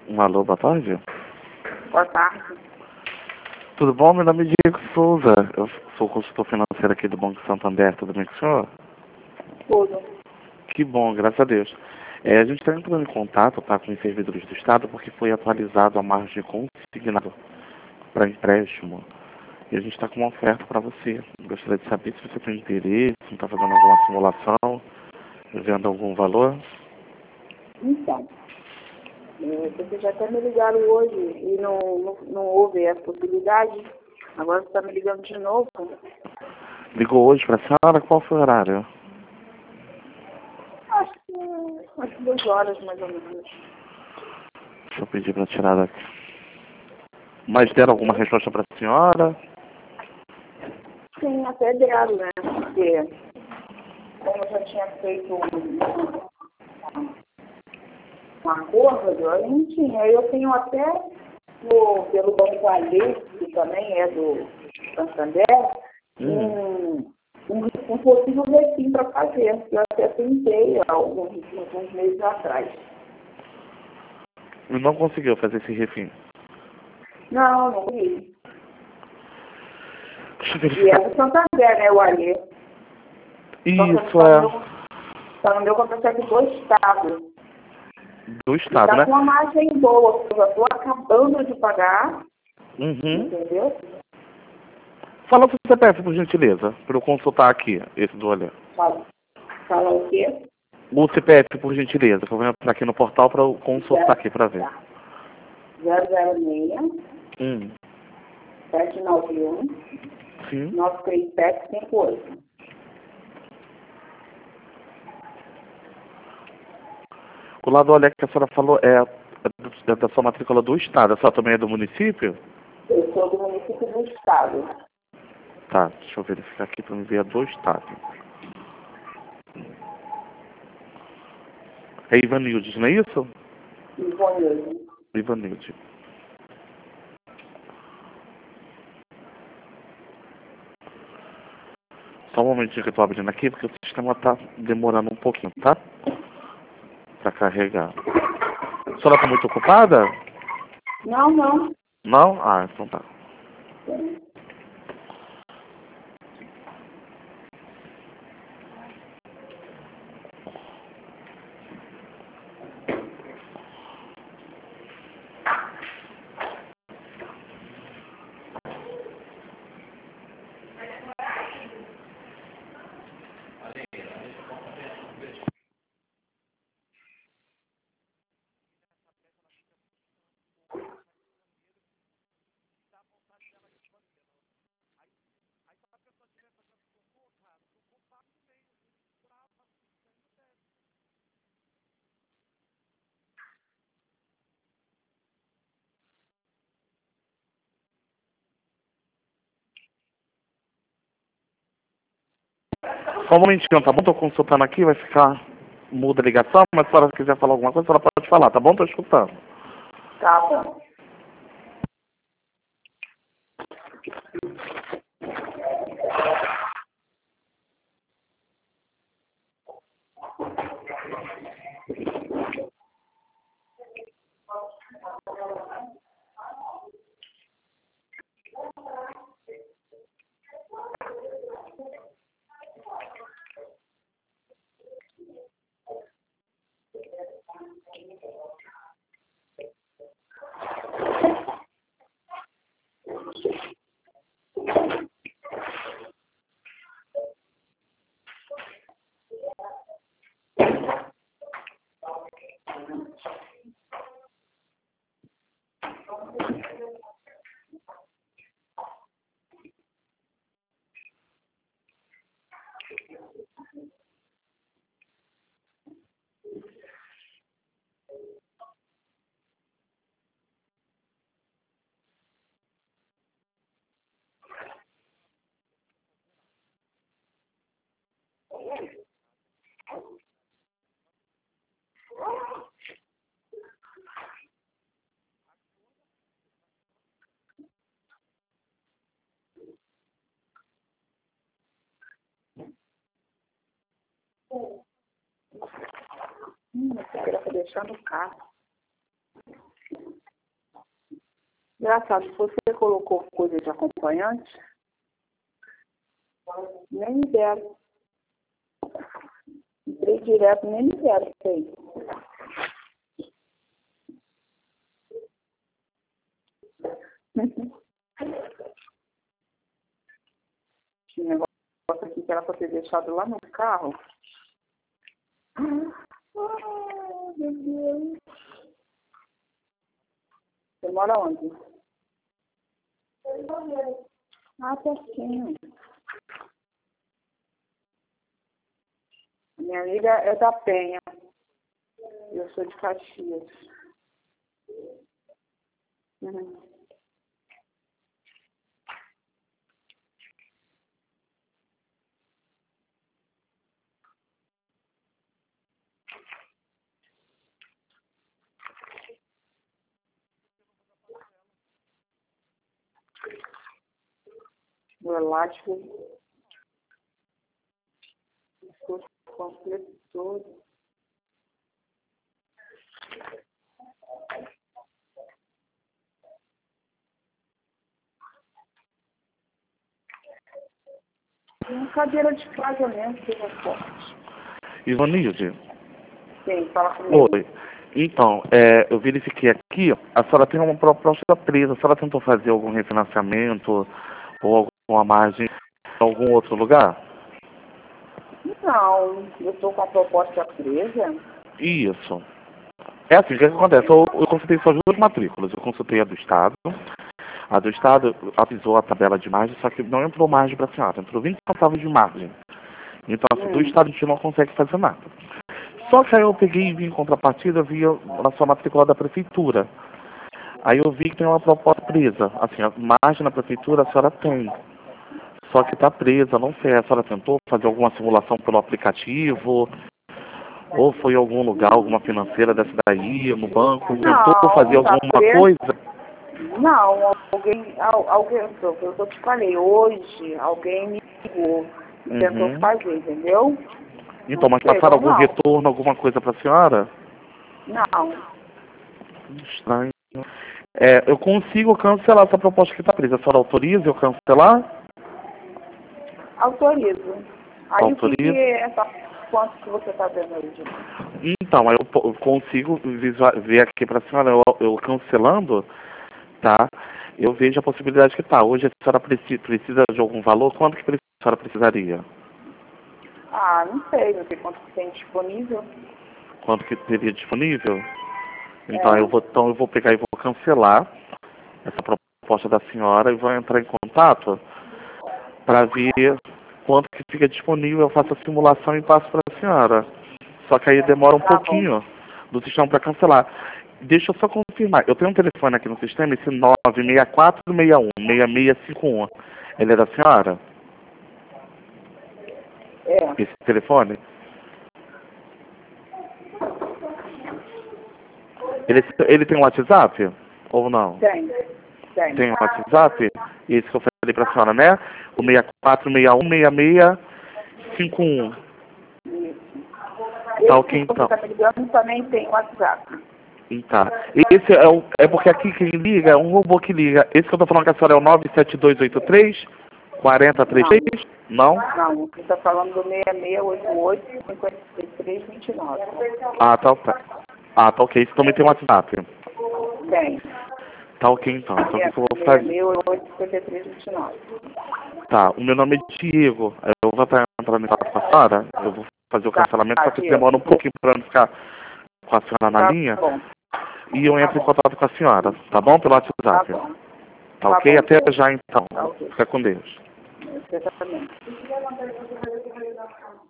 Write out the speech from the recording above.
Alô, boa tarde. Boa tarde. Tudo bom? Meu nome é Diego Souza. Eu sou consultor financeiro aqui do Banco Santander. Tudo bem com o senhor? Tudo. Que bom, graças a Deus. A gente está entrando em contato, tá, com os servidores do Estado porque foi atualizado a margem consignada para empréstimo. E a gente está com uma oferta para você. Gostaria de saber se você tem interesse, se está fazendo alguma simulação, vendo algum valor. Então, vocês já até me ligaram hoje e não houve essa possibilidade. Agora você está me ligando de novo. Ligou hoje para a senhora? Qual foi o horário? Acho que umas 2 horas, mais ou menos. Deixa eu pedir para tirar daqui. Mas deram alguma resposta para a senhora? Sim, até deram, né? Porque como eu já tinha feito um acordo, a gente tinha. Eu tenho até pelo Banco Alê, que também é do Santander, um possível refim para fazer, que eu até tentei há alguns meses atrás. E não conseguiu fazer esse refim. Não vi. Deixa eu E é verificar. do Santander, né, o Alê. Isso é Está no meu contra-cheque do Estado. do E Estado, está né? com uma margem boa, porque eu já estou acabando de pagar, Uhum. entendeu? Fala o seu CPF, por gentileza, para eu consultar aqui, esse do olhar. Fala o quê? O CPF, por gentileza, que eu vou entrar aqui no portal para eu consultar aqui para ver. Tá. 006 Hum. 791 Sim. 93758. O lado do olhar que a senhora falou é da sua matrícula do Estado. A senhora também é do município? Eu sou do município do Estado. Tá, deixa eu verificar aqui para me ver a do Estado. É Ivanildes, não é isso? Ivonilde. Ivanilde. Só um momentinho que eu tô abrindo aqui, porque o sistema tá demorando um pouquinho, tá? Pra carregar. A senhora tá muito ocupada? Não. Não? Ah, então tá. Só um momentinho, tá bom? Tô consultando aqui, vai ficar muda a ligação, mas se a senhora quiser falar alguma coisa, a senhora pode falar, tá bom? Tô escutando. Tá bom. Esse cara tá deixando o carro. Engraçado, você colocou coisa de acompanhante, nem me deram. Entrei direto, nem me deram isso aí. Tinha um negócio aqui que era para ter deixado lá no carro. Ah, meu Deus. Você mora onde? Ah, pertinho. Minha amiga é da Penha. Eu sou de Caxias. Uhum. Relático. Discurso completo todo. Uma cadeira de casa mesmo, que é forte. Ivanilde. Sim, fala comigo. Oi. Então, eu verifiquei aqui, a senhora tem uma proposta presa. A senhora tentou fazer algum refinanciamento ou alguma margem em algum outro lugar? Não, eu estou com a proposta presa. Isso. É assim, o que acontece? Eu consultei só duas matrículas. Eu consultei a do Estado. A do Estado avisou a tabela de margem, só que não entrou margem para a senhora. Entrou 20 centavos de margem. Então, assim, do Estado a gente não consegue fazer nada. Só que aí eu peguei e vi em contrapartida, vi na sua matrícula da prefeitura. Aí eu vi que tem uma proposta presa. Assim, a margem na prefeitura a senhora tem. Só que está presa, não sei. A senhora tentou fazer alguma simulação pelo aplicativo? Ou foi em algum lugar, alguma financeira dessa daí, no banco? Tentou fazer Não, tá alguma presa. coisa? Não, alguém, eu te falei, hoje alguém me ligou e tentou Uhum. fazer, entendeu? Então, Não mas sei, passaram algum não. retorno, alguma coisa para a senhora? Não, Estranho. Eu consigo cancelar essa proposta que está presa. A senhora autoriza eu cancelar? autorizo. Aí o que Autorizo. é essa quanto que você está vendo aí, gente? Então, aí eu consigo ver aqui para a senhora, eu cancelando, tá? Eu vejo a possibilidade que tá. Hoje a senhora precisa de algum valor? Quanto que a senhora precisaria? Ah, não sei quanto que tem disponível. Quanto que teria disponível? Então É. eu vou pegar e vou cancelar essa proposta da senhora e vou entrar em contato para ver quanto que fica disponível. Eu faço a simulação e passo para a senhora. Só que aí demora um Tá bom. pouquinho do sistema para cancelar. Deixa eu só confirmar. Eu tenho um telefone aqui no sistema, esse 96461-6651. Ele é da senhora? É. Esse telefone? Ele tem um WhatsApp? Ou não? Tem. Tem. Tem um WhatsApp? Esse que eu falei pra senhora, né? O 6461-6651. Tá Esse ok, que você então. está me ligando também tem WhatsApp. Tá. Esse é porque aqui quem liga é um robô que liga. Esse que eu tô falando com a senhora é o 97283 4033? Não? Não, você está falando do 6688-5329. Ah, tá. Ah, tá ok. Esse também tem um WhatsApp. Tem. Tá ok, então. Então o que eu vou fazer? 6688-5329. Tá, o meu nome é Diego. Eu vou estar entrando em contato com a senhora. Eu vou fazer o cancelamento, só que Diego. demora um pouquinho para não ficar com a senhora na Tá linha. bom. E eu entro em contato com a senhora, tá bom? Pelo Tá WhatsApp. bom. Tá Tá ok? bom, Até Diego. já então. Tá ok. Fica com Deus. Você também.